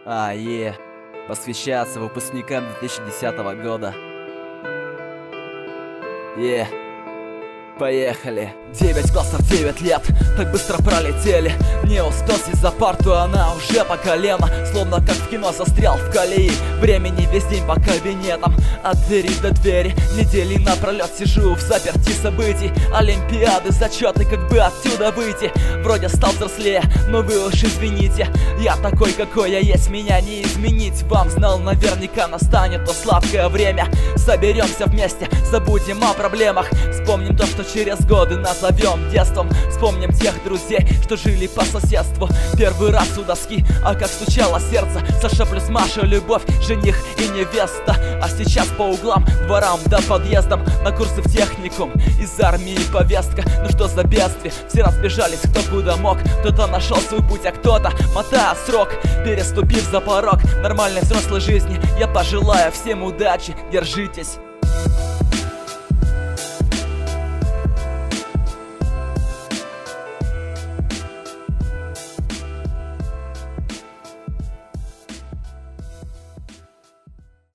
Посвящается выпускникам 2010 года. Поехали. 9 классов, 9 лет, так быстро пролетели. Не успел сесть за парту, она уже по колено. Словно как в кино застрял в колеи. Времени весь день по кабинетам, от двери до двери. Недели напролет сижу в заперти событий. Олимпиады, зачеты, как бы отсюда выйти. Вроде стал взрослее, но вы уж извините. Я такой, какой я есть, меня не изменить. Вам знал, наверняка настанет то сладкое время. Соберемся вместе, забудем о проблемах. Вспомним то, что через годы назовем детством. Вспомним тех друзей, что жили по соседству. Первый раз у доски, а как стучало сердце. Саша плюс Маша, любовь, жених и невеста. А сейчас по углам, дворам да подъездам. На курсы в техникум, из армии повестка. Ну что за бедствие, все разбежались кто куда мог. Кто-то нашел свой путь, а кто-то, мотая срок, переступив за порог нормальной взрослой жизни. Я пожелаю всем удачи, держитесь.